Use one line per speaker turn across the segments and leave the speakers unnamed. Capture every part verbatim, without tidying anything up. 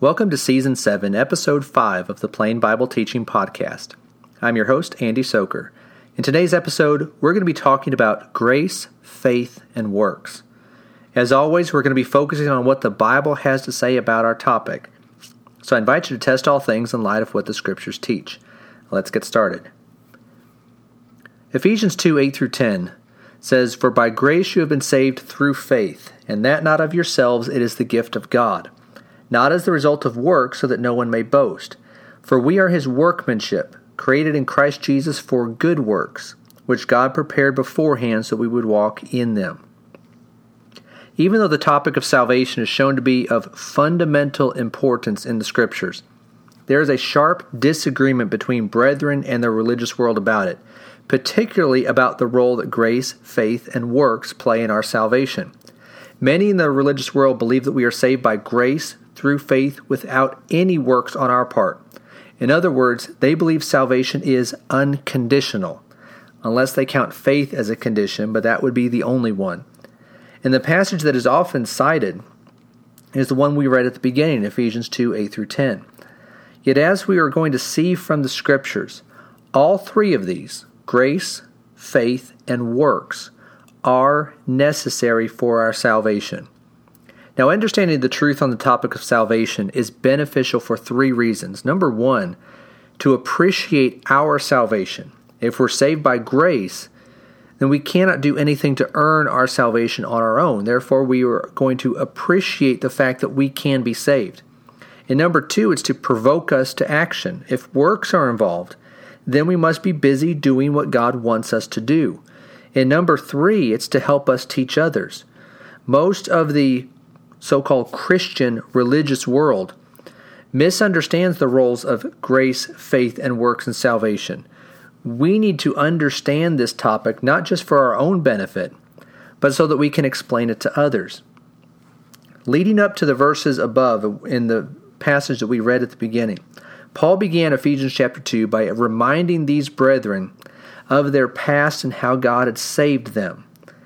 Welcome to Season seven, Episode five of the Plain Bible Teaching Podcast. I'm your host, Andy Soker. In today's episode, we're going to be talking about grace, faith, and works. As always, we're going to be focusing on what the Bible has to say about our topic. So I invite you to test all things in light of what the Scriptures teach. Let's get started. Ephesians two, eight through ten says, "For by grace you have been saved through faith, and that not of yourselves, it is the gift of God. Not as the result of works, so that no one may boast. For we are his workmanship, created in Christ Jesus for good works, which God prepared beforehand so we would walk in them." Even though the topic of salvation is shown to be of fundamental importance in the Scriptures, there is a sharp disagreement between brethren and the religious world about it, particularly about the role that grace, faith, and works play in our salvation. Many in the religious world believe that we are saved by grace through faith without any works on our part. In other words, they believe salvation is unconditional, unless they count faith as a condition, but that would be the only one. And the passage that is often cited is the one we read at the beginning, Ephesians two, eight through ten. Yet as we are going to see from the Scriptures, all three of these, grace, faith, and works, are necessary for our salvation. Now, understanding the truth on the topic of salvation is beneficial for three reasons. Number one, to appreciate our salvation. If we're saved by grace, then we cannot do anything to earn our salvation on our own. Therefore, we are going to appreciate the fact that we can be saved. And number two, it's to provoke us to action. If works are involved, then we must be busy doing what God wants us to do. And number three, it's to help us teach others. Most of the so-called Christian religious world misunderstands the roles of grace, faith, and works in salvation. We need to understand this topic not just for our own benefit, but so that we can explain it to others. Leading up to the verses above in the passage that we read at the beginning, Paul began Ephesians chapter two by reminding these brethren of their past and how God had saved them.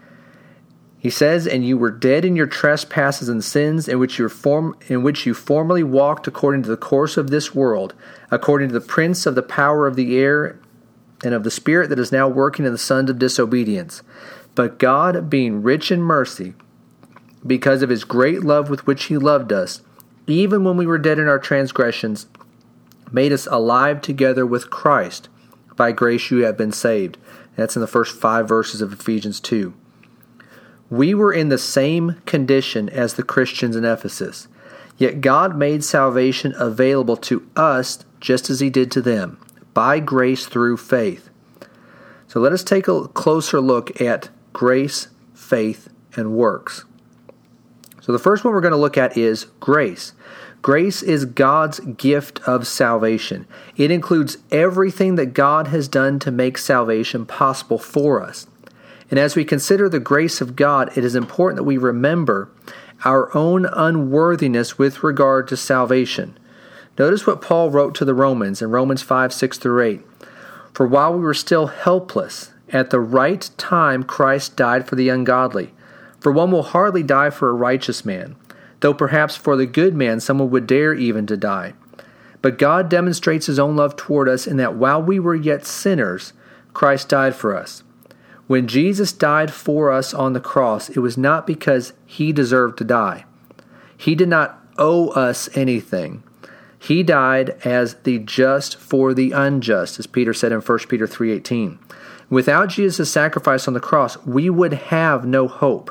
He says, "And you were dead in your trespasses and sins, in which you form, in which you formerly walked according to the course of this world, according to the prince of the power of the air, and of the spirit that is now working in the sons of disobedience. But God, being rich in mercy, because of his great love with which he loved us, even when we were dead in our transgressions, made us alive together with Christ. By grace you have been saved." That's in the first five verses of Ephesians two. We were in the same condition as the Christians in Ephesus, yet God made salvation available to us just as he did to them, by grace through faith. So let us take a closer look at grace, faith, and works. So the first one we're going to look at is grace. Grace is God's gift of salvation. It includes everything that God has done to make salvation possible for us. And as we consider the grace of God, it is important that we remember our own unworthiness with regard to salvation. Notice what Paul wrote to the Romans in Romans five, six through eight. "For while we were still helpless, at the right time Christ died for the ungodly. For one will hardly die for a righteous man, though perhaps for the good man someone would dare even to die. But God demonstrates his own love toward us in that while we were yet sinners, Christ died for us. When Jesus died for us on the cross, it was not because he deserved to die. He did not owe us anything. He died as the just for the unjust, as Peter said in First Peter three eighteen. Without Jesus' sacrifice on the cross, we would have no hope.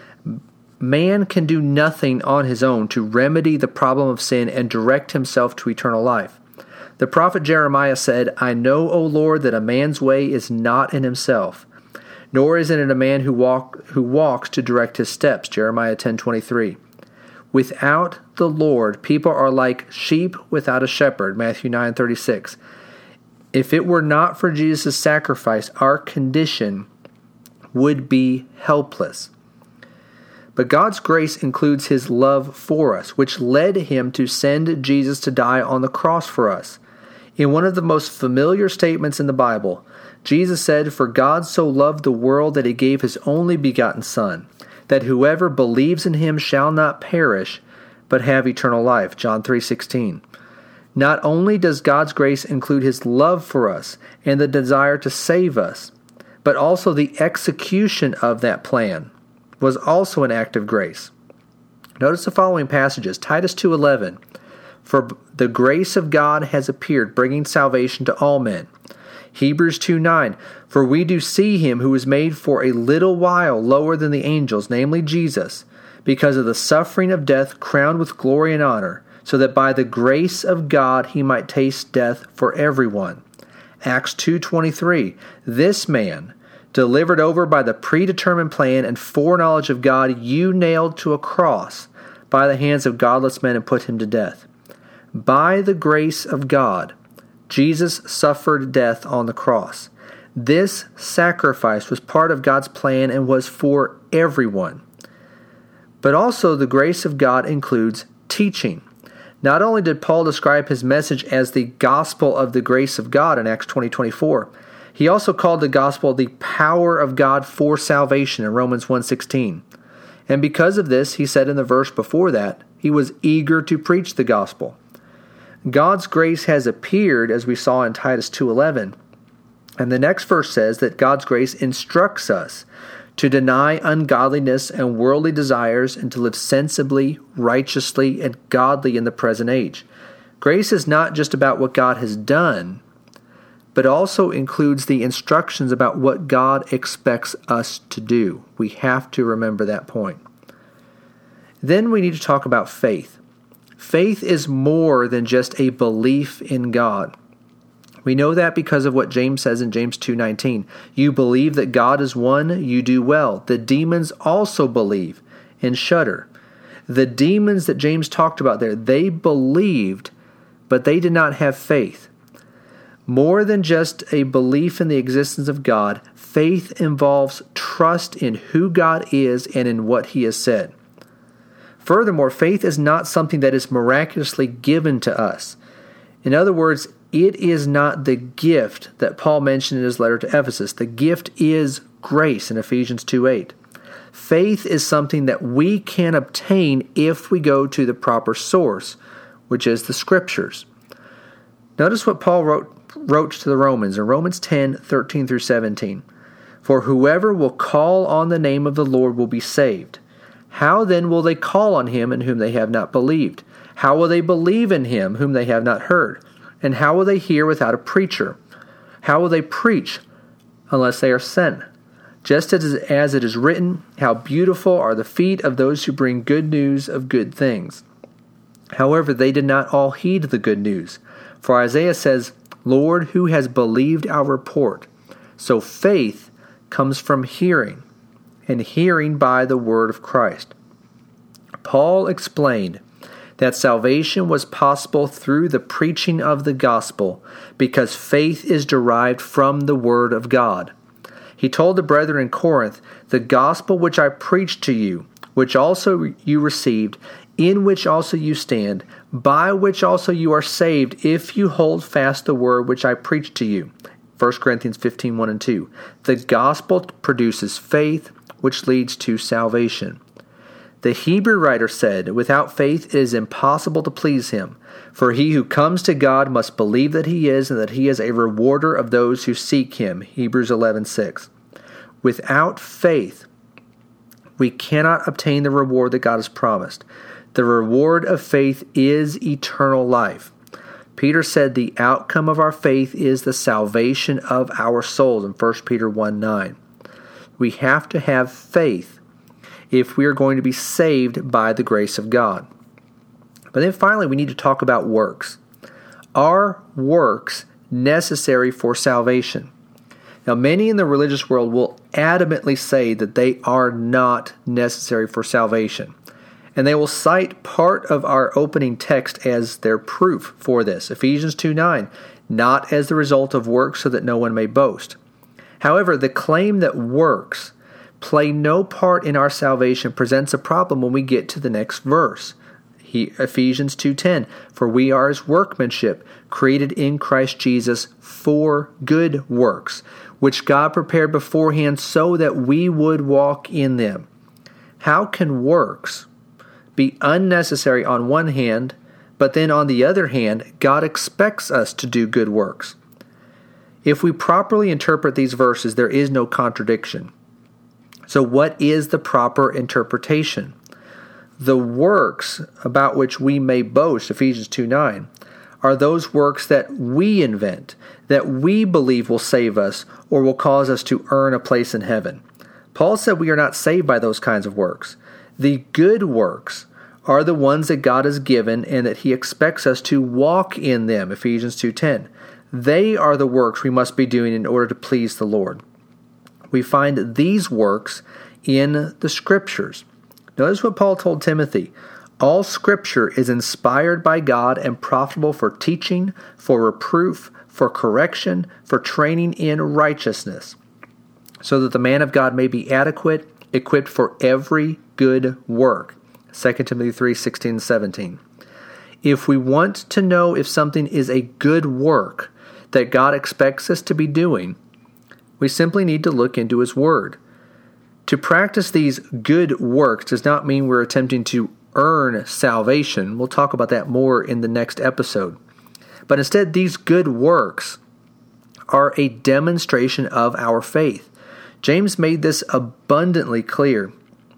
Man can do nothing on his own to remedy the problem of sin and direct himself to eternal life. The prophet Jeremiah said, "I know, O Lord, that a man's way is not in himself, nor is it in a man who walk who walks to direct his steps." Jeremiah ten twenty-three. Without the Lord, people are like sheep without a shepherd. Matthew nine thirty-six. If it were not for Jesus' sacrifice, our condition would be helpless. But God's grace includes his love for us, which led him to send Jesus to die on the cross for us. In one of the most familiar statements in the Bible, Jesus said, "For God so loved the world that he gave his only begotten Son, that whoever believes in him shall not perish, but have eternal life. John three sixteen. Not only does God's grace include His love for us and the desire to save us, but also the execution of that plan was also an act of grace. Notice the following passages. Titus two eleven. For the grace of God has appeared, bringing salvation to all men. Hebrews two nine. For we do see Him who was made for a little while lower than the angels, namely Jesus, because of the suffering of death, crowned with glory and honor, so that by the grace of God He might taste death for everyone. Acts two twenty-three. This man, delivered over by the predetermined plan and foreknowledge of God, you nailed to a cross by the hands of godless men and put Him to death. By the grace of God, Jesus suffered death on the cross. This sacrifice was part of God's plan and was for everyone. But also the grace of God includes teaching. Not only did Paul describe his message as the gospel of the grace of God in Acts twenty twenty-four, he also called the gospel the power of God for salvation in Romans one sixteen. And because of this, he said in the verse before that, he was eager to preach the gospel. God's grace has appeared, as we saw in Titus two eleven. And the next verse says that God's grace instructs us to deny ungodliness and worldly desires and to live sensibly, righteously, and godly in the present age. Grace is not just about what God has done, but also includes the instructions about what God expects us to do. We have to remember that point. Then we need to talk about faith. Faith is more than just a belief in God. We know that because of what James says in James two nineteen. You believe that God is one, you do well. The demons also believe and shudder. The demons that James talked about there, they believed, but they did not have faith. More than just a belief in the existence of God, faith involves trust in who God is and in what He has said. Furthermore, faith is not something that is miraculously given to us. In other words, it is not the gift that Paul mentioned in his letter to Ephesus. The gift is grace in Ephesians two eight. Faith is something that we can obtain if we go to the proper source, which is the Scriptures. Notice what Paul wrote, wrote to the Romans in Romans ten thirteen through seventeen. For whoever will call on the name of the Lord will be saved. How then will they call on Him in whom they have not believed? How will they believe in Him whom they have not heard? And how will they hear without a preacher? How will they preach unless they are sent? Just as, as it is written, how beautiful are the feet of those who bring good news of good things. However, they did not all heed the good news. For Isaiah says, Lord, who has believed our report? So faith comes from hearing, and hearing by the word of Christ. Paul explained that salvation was possible through the preaching of the gospel because faith is derived from the word of God. He told the brethren in Corinth, the gospel which I preached to you, which also you received, in which also you stand, by which also you are saved, if you hold fast the word which I preached to you. First Corinthians fifteen one and two. The gospel produces faith, which leads to salvation. The Hebrew writer said, without faith it is impossible to please Him, for he who comes to God must believe that He is, and that He is a rewarder of those who seek Him. Hebrews eleven six. Without faith, we cannot obtain the reward that God has promised. The reward of faith is eternal life. Peter said the outcome of our faith is the salvation of our souls in First Peter one nine. We have to have faith if we are going to be saved by the grace of God. But then finally, we need to talk about works. Are works necessary for salvation? Now, many in the religious world will adamantly say that they are not necessary for salvation. And they will cite part of our opening text as their proof for this. Ephesians two nine, not as the result of works so that no one may boast. However, the claim that works play no part in our salvation presents a problem when we get to the next verse. He, Ephesians two ten, for we are His workmanship, created in Christ Jesus for good works, which God prepared beforehand so that we would walk in them. How can works be unnecessary on one hand, but then on the other hand, God expects us to do good works. If we properly interpret these verses, there is no contradiction. So what is the proper interpretation? The works about which we may boast, Ephesians two nine, are those works that we invent, that we believe will save us or will cause us to earn a place in heaven. Paul said we are not saved by those kinds of works. The good works are the ones that God has given and that He expects us to walk in them, Ephesians two ten. They are the works we must be doing in order to please the Lord. We find these works in the Scriptures. Notice what Paul told Timothy. All Scripture is inspired by God and profitable for teaching, for reproof, for correction, for training in righteousness, so that the man of God may be adequate, equipped for every good work. Second Timothy three sixteen and seventeen. If we want to know if something is a good work that God expects us to be doing, we simply need to look into His Word. To practice these good works does not mean we're attempting to earn salvation. We'll talk about that more in the next episode. But instead, these good works are a demonstration of our faith. James made this abundantly clear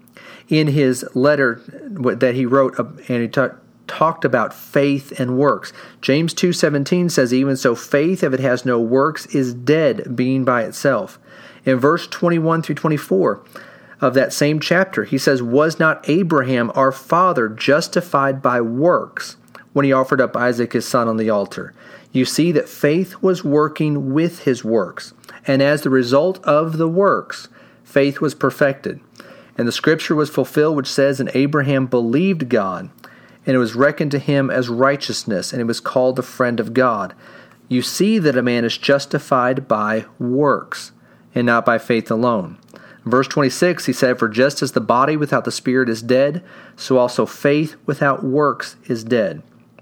in his letter that he wrote, and he ta- talked about faith and works. James two seventeen says, even so, faith, if it has no works, is dead, being by itself. In verse twenty-one through twenty-four of that same chapter, he says, was not Abraham our father justified by works when he offered up Isaac his son on the altar? You see that faith was working with his works, and as the result of the works, faith was perfected. And the scripture was fulfilled, which says, and Abraham believed God, and it was reckoned to him as righteousness, and he was called the friend of God. You see that a man is justified by works, and not by faith alone. In verse twenty-six, he said, for just as the body without the spirit is dead, so also faith without works is dead.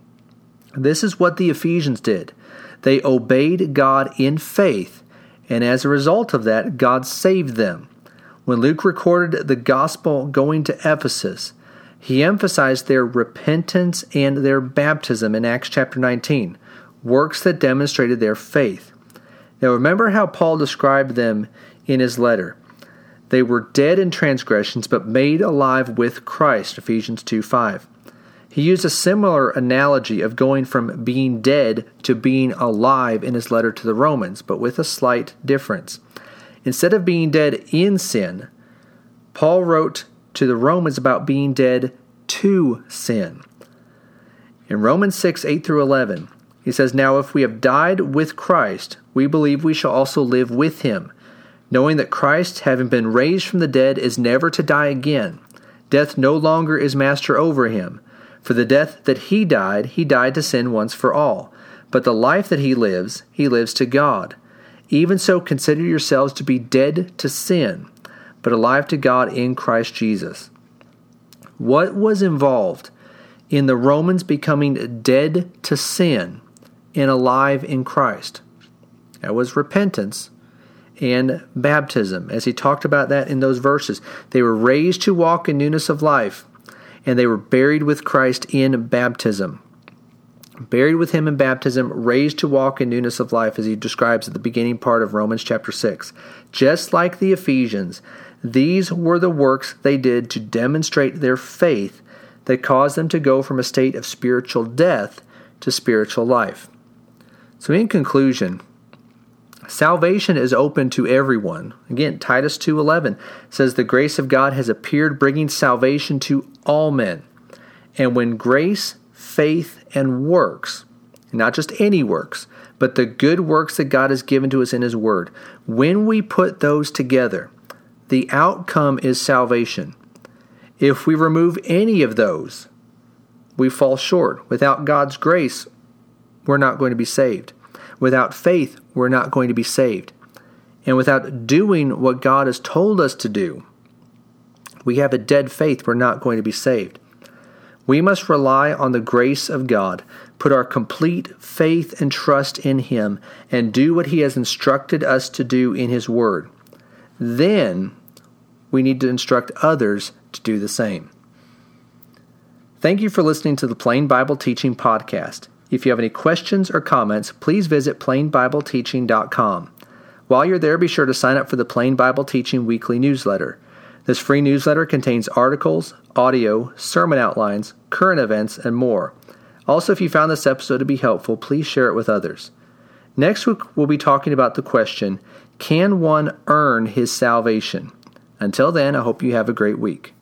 This is what the Ephesians did. They obeyed God in faith, and as a result of that, God saved them. When Luke recorded the gospel going to Ephesus, he emphasized their repentance and their baptism in Acts chapter nineteen, works that demonstrated their faith. Now remember how Paul described them in his letter. They were dead in transgressions, but made alive with Christ, Ephesians two five. He used a similar analogy of going from being dead to being alive in his letter to the Romans, but with a slight difference. Instead of being dead in sin, Paul wrote to the Romans about being dead to sin. In Romans six, eight through eleven, he says, now if we have died with Christ, we believe we shall also live with him, knowing that Christ, having been raised from the dead, is never to die again. Death no longer is master over him. For the death that he died, he died to sin once for all. But the life that he lives, he lives to God. Even so, consider yourselves to be dead to sin, but alive to God in Christ Jesus. What was involved in the Romans becoming dead to sin and alive in Christ? That was repentance and baptism. As he talked about that in those verses, they were raised to walk in newness of life, and they were buried with Christ in baptism. Buried with him in baptism, raised to walk in newness of life, as he describes at the beginning part of Romans chapter six. Just like the Ephesians, these were the works they did to demonstrate their faith that caused them to go from a state of spiritual death to spiritual life. So in conclusion, salvation is open to everyone. Again, Titus two eleven says, the grace of God has appeared, bringing salvation to all men. And when grace, faith, and works, not just any works, but the good works that God has given to us in his word, when we put those together, the outcome is salvation. If we remove any of those, we fall short. Without God's grace, we're not going to be saved. Without faith, we're not going to be saved. And without doing what God has told us to do, we have a dead faith, we're not going to be saved. We must rely on the grace of God, put our complete faith and trust in him, and do what he has instructed us to do in his word. Then we need to instruct others to do the same. Thank you for listening to the Plain Bible Teaching Podcast. If you have any questions or comments, please visit plain bible teaching dot com. While you're there, be sure to sign up for the Plain Bible Teaching Weekly Newsletter. This free newsletter contains articles, audio, sermon outlines, current events, and more. Also, if you found this episode to be helpful, please share it with others. Next week, we'll be talking about the question, can one earn his salvation? Until then, I hope you have a great week.